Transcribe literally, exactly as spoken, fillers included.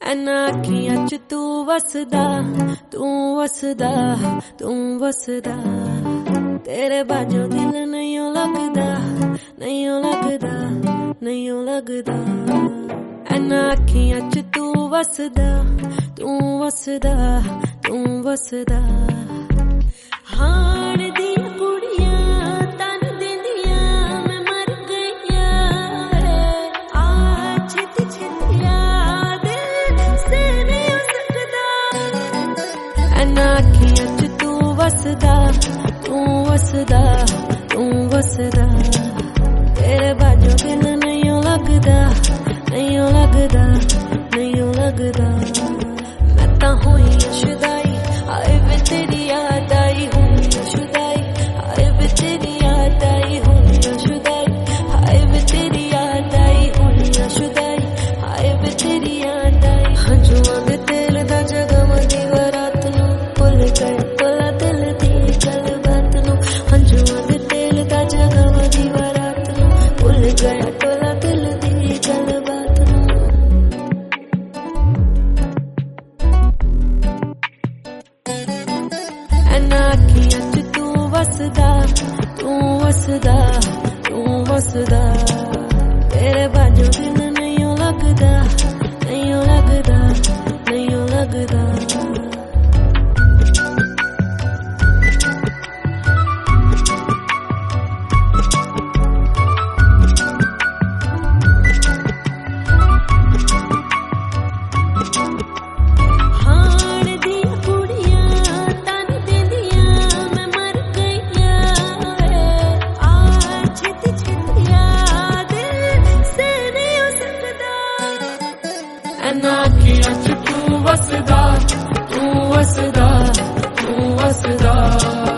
ऐना अखियां च तू वसदा, तू वसदा, तू वसदा। तेरे बाजू दिल नहीं लगदा, नहीं लगदा, नहीं लगदा। ऐना अखियां च तू वसदा, तू वसदा, तू वसदा। हाण दी कुड़ियां तन दिंदियां मैं मर गईया, आ छित छितिया दिल से नहीं हो सकदा। ऐना अखियां च तू वसदा, तू वसदा, तू वसदा। तेरे बाजू दिल नहीं लगदा, नहीं लगदा, नहीं लगदा। मैं तां होई शुदाई, आए वे तेरी याद आई हुई शुदाई, आए वे तेरी याद आई हुई शुदाई, आए वे तेरी याद आई हुई शुदाई, आए वे तेरी याद आई। हंजुआं दे तेल दा जगमगी रात नूं भुल गए भला दिल दी गलबात नूं। हंजुआं दे तेल दा जगमगी रात नूं भुल गया भला दिल दी गलबात नूं। ऐना अखियां च तू वसदा, तू वसदा, तू वसदा। तेरे बाजू दिल नहीं लगदा, नहीं लगदा, नहीं लगदा। ऐना अखियां च तू वसदा, तू वसदा, तू वसदा।